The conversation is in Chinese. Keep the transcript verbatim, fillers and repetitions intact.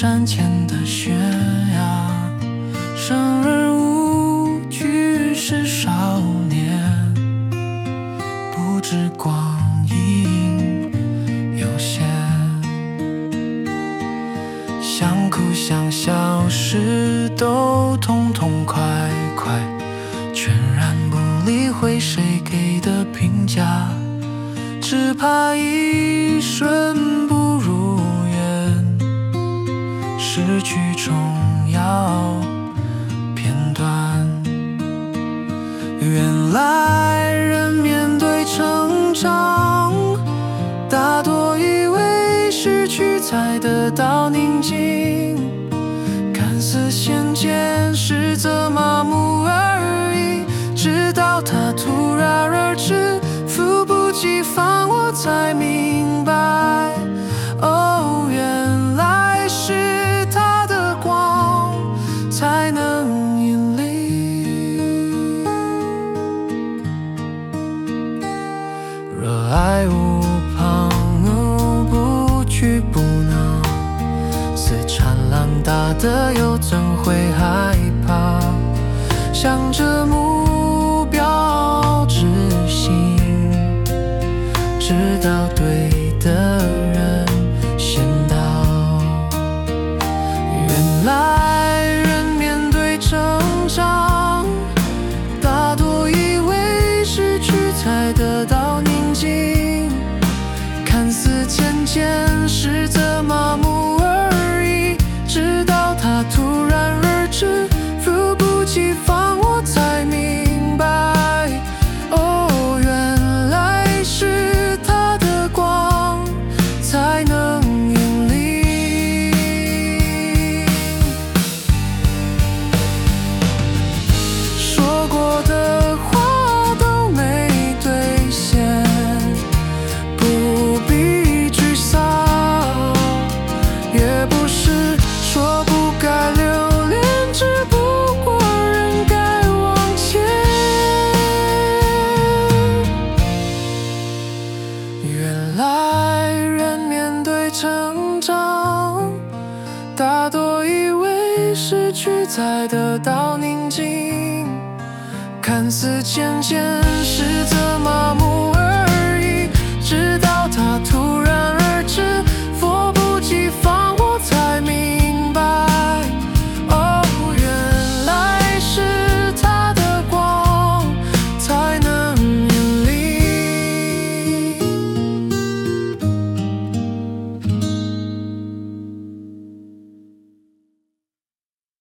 山前的悬崖，生而无惧是少年，不知光阴有限，想哭想笑时都痛痛快快，全然不理会谁给的评价，只怕一瞬不如愿，失去重要片段。原来人面对成长，大多以为失去才得到宁静，看似先见实则麻木而已，直到它突然而至，猝不及防我才明白，哦，原来是它的光才能引领。热爱无旁骛，不屈不挠，似缠浪大的又怎会害怕，向着目标执行，直到对的人先到。原来人面对成长，大多以为失去才得到宁静，看似渐渐实则麻木而已，直到它突然而至，猝不及防我才明白，哦，原来是它的光才能引领。说过的话都没兑现，不必沮丧，也不是说不该留恋，只不过人该往前。原来人面对成长，大多以为失去才得到宁静，看似渐渐实则麻木